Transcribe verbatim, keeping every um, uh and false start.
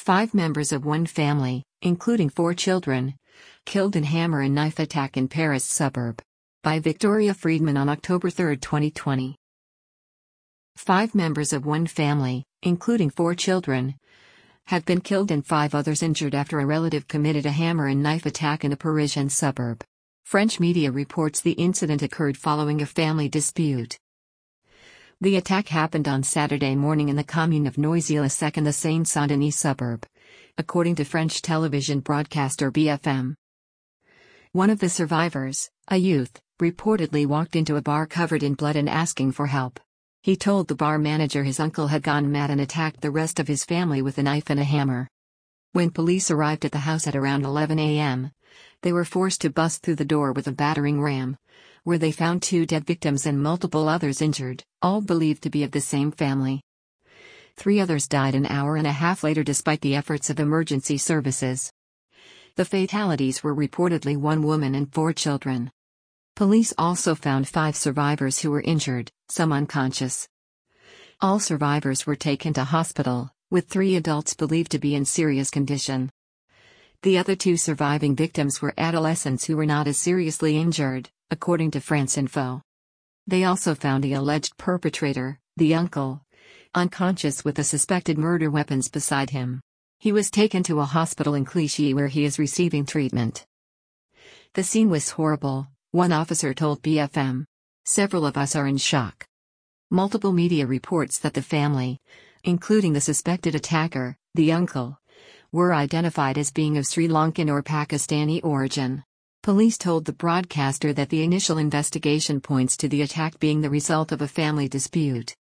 Five members of one family, including four children, killed in hammer and knife attack in Paris suburb. By Victoria Friedman on October third, twenty twenty. Five members of one family, including four children, have been killed and five others injured after a relative committed a hammer and knife attack in a Parisian suburb. French media reports the incident occurred following a family dispute. The attack happened on Saturday morning in the commune of Noisy-le-Sec in the Seine-Saint-Denis suburb, according to French television broadcaster B F M. One of the survivors, a youth, reportedly walked into a bar covered in blood and asking for help. He told the bar manager his uncle had gone mad and attacked the rest of his family with a knife and a hammer. When police arrived at the house at around eleven a m, they were forced to bust through the door with a battering ram, where they found two dead victims and multiple others injured, all believed to be of the same family. Three others died an hour and a half later despite the efforts of emergency services. The fatalities were reportedly one woman and four children. Police also found five survivors who were injured, some unconscious. All survivors were taken to hospital, with three adults believed to be in serious condition. The other two surviving victims were adolescents who were not as seriously injured, according to France Info. They also found the alleged perpetrator, the uncle, unconscious with the suspected murder weapons beside him. He was taken to a hospital in Clichy where he is receiving treatment. The scene was horrible, one officer told B F M. Several of us are in shock. Multiple media reports that the family, including the suspected attacker, the uncle, were identified as being of Sri Lankan or Pakistani origin. Police told the broadcaster that the initial investigation points to the attack being the result of a family dispute.